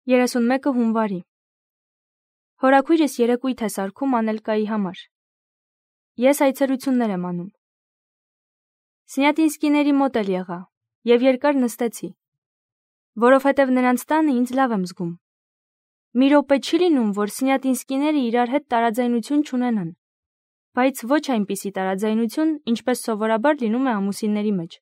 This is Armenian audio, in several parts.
31 հունվարի։ Հորաքույրս երեկույթ է սարքում Անելկայի համար։ Ես այցելություններ եմ անում։ Սնյատինսկիների մոտ էլ եղա և երկար նստեցի, որովհետև նրանց տանը ինձ լավ եմ զգում։ Մի րոպե չի լինում, որ սնյատինսկիները իրար հետ տարաձայնություն չունենան, բայց ոչ այնպիսի տարաձայնություն, ինչպես սովորաբար լինում է ամուսինների մեջ։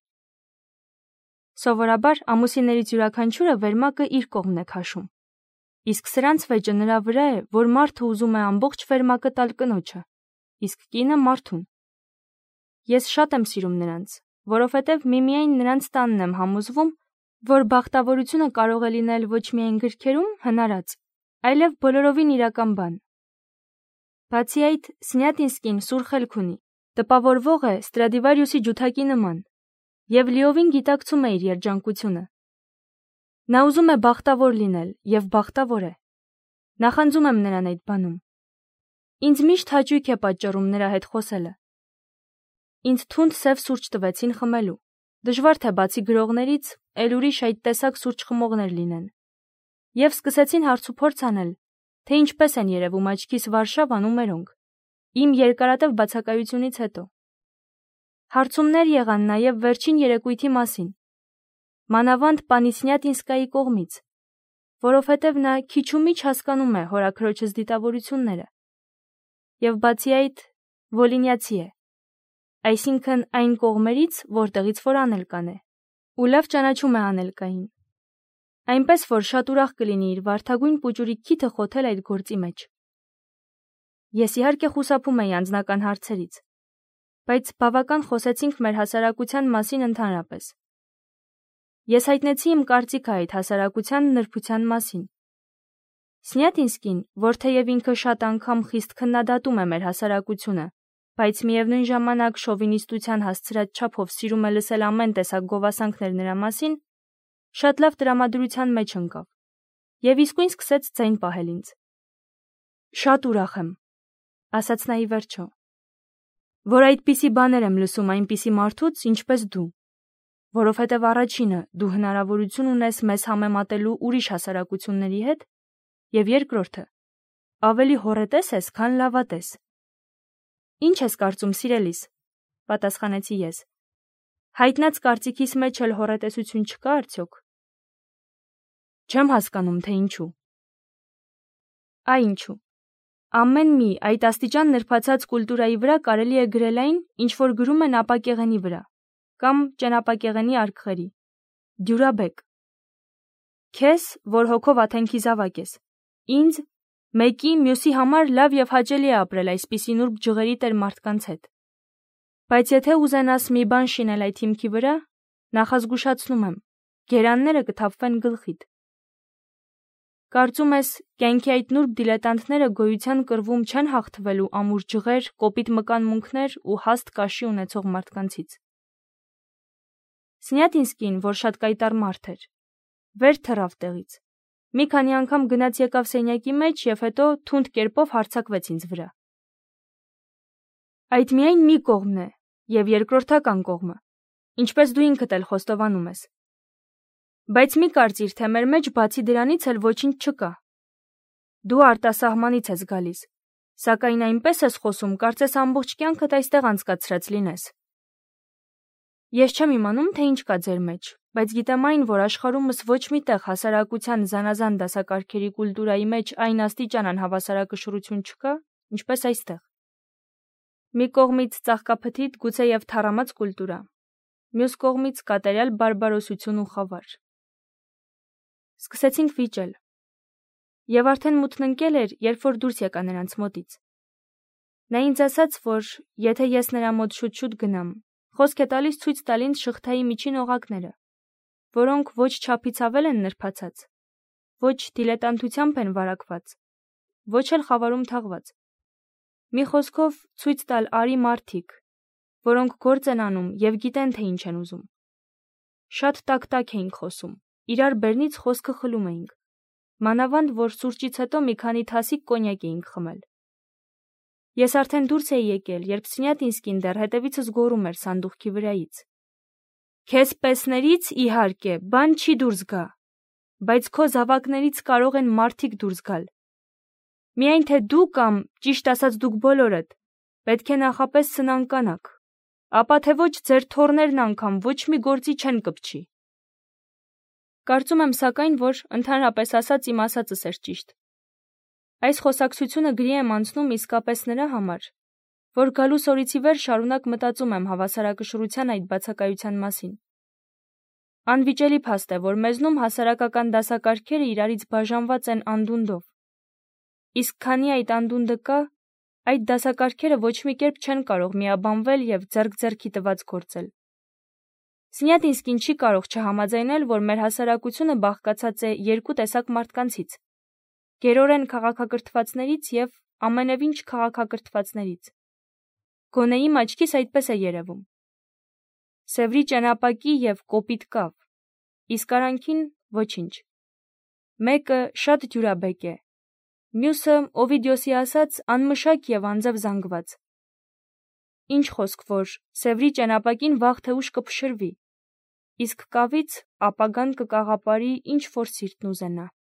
Սովորաբար ամուսիններից յուրաքանչյուրը վերմակը իր կողմն է քաշում, իսկ սրանց վեճը նրա վրա է, որ մարդը ուզում է ամբողջ վերմակը տալ կնոջը, իսկ կինը մարդուն։ Ես շատ եմ սիրում նրանց, որովհետև միմիայն նրանց տանն եմ համոզվում, որ բախտավորությունը կարող է լինել ոչ միայն գրքերում հնարած, այլև բոլորովին իրական բան։ Բացի այդ, Սնյատինսկին սուր խելք ունի, տպավորվող է Ստրադիվարիուսի ջութակի նման, և լիովին գիտակցում է իր երջանկությունը։ Նա ուզում է բախտավոր լինել և բախտավոր է։ Նախանձում եմ նրան այդ բանում։ Ինձ միշտ հաճույք է պատճառում նրա հետ խոսելը։ Ինձ թունդ սև սուրճ տվեցին խմելու։ Դժվար թե բացի գրողներից, էլ ուրիշ այդ տեսակ սուրճ խմողներ լինեն։ Եվ սկսեցին հարցուփորձ անել, թե ինչպես են երևում աչքիս Վարշավան ու մերոնք, իմ երկարատև բացակայությունից հետո։ Հարցումներ եղան նաև վերջին երեկույթի մասին, մանավանդ պանի Սնյատինսկայի կողմից, որովհետև նա քիչ ու միչ հասկանում է հորաքրոջս դիտավորությունները։ Եվ բացի այդ, վոլինյացի է, այսինքն այն կողմերից, որտեղից որ Անելկան է, ու լավ ճանաչում է Անելկային։ Այնպես որ շատ ուրախ կլինի իր վարդագույն պուճուրի քիթը խոթել այդ գործի մեջ։ Ես իհարկե խուսափում էի անձնական հարցերից, բայց բավական խոսեցինք մեր հասարակության մասին ընդհանրապես։ Ես հայտնեցի իմ կարծիքը այդ հասարակության նրբության մասին։ Սնյատինսկին, որ թեև ինքը շատ անգամ խիստ քննադատում է մեր հասարակությունը, բայց միևնույն ժամանակ շովինիստության հասցրած չափով սիրում է լսել ամեն տեսակ գովասանքներ նրա մասին, շատ լավ տրամադրության մեջ ընկավ և իսկույն սկսեց ձայն պահել ինձ։ Շատ ուրախ եմ, ասաց նա ի վերջո, որ այդպիսի բաներ եմ լսում այնպիսի մարդուց, ինչպես դու, որովհետև առաջինը դու հնարավորություն ունես մեզ համեմատելու ուրիշ հասարակությունների հետ, և երկրորդը ավելի հոռետես ես, քան լավատես։ Ինչ ես կարծում, սիրելիս, պատասխանեցի ես։ Հայտնած կարծիքիս մեջ էլ հոռետեսություն չկա արդյոք։ Չեմ հասկանում, թե ինչու։ Այ ինչու։ Ամեն մի այդ աստիճան նրբացած կուլտուրայի վրա կարելի է գրել այն, ինչ որ գրում են ապակեղենի վրա, կամ ճենապակեղենի արկղերի։ Դյուրաբեկ։ Քեզ, որ հոգով աթենքի զավակ ես, ինձ, մեկի, մյուսի համար լավ և հաճելի է ապրել այսպիսի նուրբ ջղերի տեր մարդկանց հետ։ Բայց եթե ուզենաս մի բան շինել այդ հիմքի վրա, նախազգուշացնում եմ, գերանները կթափվեն գլխիդ։ Կարծում ես, կյանքի այդ նուրբ դիլետանտները գոյության կռվում չեն հաղթվելու ամուր ջղեր, կոպիտ մկանմունքներ ու հաստ կաշի ունեցող մարդկանցից։ Սնյատինսկին, որ շատ կայտառ մարդ էր, վեր թռավ տեղից, մի քանի անգամ գնաց եկավ սենյակի մեջ և հետո թունդ կերպով հարձակվեց ինձ վրա։ Այդ միայն մի կողմն է և երկրորդական կողմը, ինչպես դու ինքդ էլ խոստովանում ես։ Բայց մի կարծիր, թե մեր մեջ բացի դրանից էլ ոչինչ չկա։ Դու արտասահմանից ես գալիս, սակայն այնպես ես խոսում, կարծես ամբողջ կյանքդ այստեղ անցկացրած լինես։ Ես չեմ իմանում, թե ինչ կա ձեր մեջ, բայց գիտեմ այն, որ աշխարհումս ոչ մի տեղ հասարակության զանազան դասակարգերի կուլտուրայի մեջ այն աստիճան անհավասարակշռություն չկա, ինչպես այստեղ։ Մի կողմից ծաղկափթիթ, գուցեև թառամած կուլտուրա, մյուս կողմից կատարյալ բարբարոսություն ու խավար։ Սկսեցինք վիճել։ Եվ արդեն մութն ընկել էր, երբ որ դուրս եկա նրանց մոտից։ Նա ինձ ասաց, որ եթե ես նրա մոտ շուտ-շուտ գնամ, խոսք է տալիս ցույց տալ ինձ շղթայի միջին օղակները, որոնք ոչ չափից ավել են նրբացած, ոչ դիլետանտությամբ են վարակված, ոչ էլ խավարում թաղված։ Մի խոսքով ցույց տալ արի մարդիկ, որոնք գործ են անում և գիտեն, թե ինչ են ուզում։ Շատ տաք-տաք էինք խոսում, իրար բերնից խոսքը խլում էինք, մանավանդ, որ սուրճից հետո մի քանի թասիկ կոնյակ էինք խմել։ Ես արդեն դուրս էի եկել, երբ Սնյատինսկին դեռ հետևիցս գոռում էր սանդուղքի վրայից. Քեզ պեսներից, իհարկե, բան չի դուրս գա։ բայց քո զավակներից կարող են մարդիկ դուրս գալ։ Միայն թե դու կամ, ճիշտ ասած դուք բոլորդ, պետք է նախապես սնանկանաք, ապա թե ոչ ձեր թոռներն անգամ ոչ մի գործի չեն կպչի։ Կարծում եմ սակայն, որ ընդհանրապես ասած իմ ասածս էր ճիշտ։ Այս խոսակցությունը գրի եմ անցնում իսկապես նրա համար, որ գալուս օրից ի վեր շարունակ մտածում եմ հավասարակշռության այդ բացակայության մասին։ Անվիճելի փաստ է, որ մեզնում հասարակական դասակարգերը իրարից բաժանված են անդունդով։ Իսկ քանի այդ անդունդը կա, այդ դասակարգերը ոչ մի կերպ չեն կարող միաբանվել և ձեռք-ձեռքի տված գործել։ Սնյատինսկին չի կարող չհամաձայնել, որ մեր հասարակությունը բաղկացած է երկու տեսակ մարդկանցից՝ գերորեն քաղաքակրթվածներից և ամենևին չքաղաքակրթվածներից։ Գոնե իմ աչքիս այդպես է երևում։ Սևրի ճենապակի և կոպիտ կավ, իսկ արանքին ոչինչ։ Մեկը շատ դյուրաբեկ է, մյուսը, Օվիդիոսի ասած, անմշակ և անձև զանգված։ Ինչ խոսք, որ սևրի ճենապակին վաղ թե ուշ կփշրվի, իսկ կավից ապագան կկաղապարի ինչ որ սիրտն ուզենա։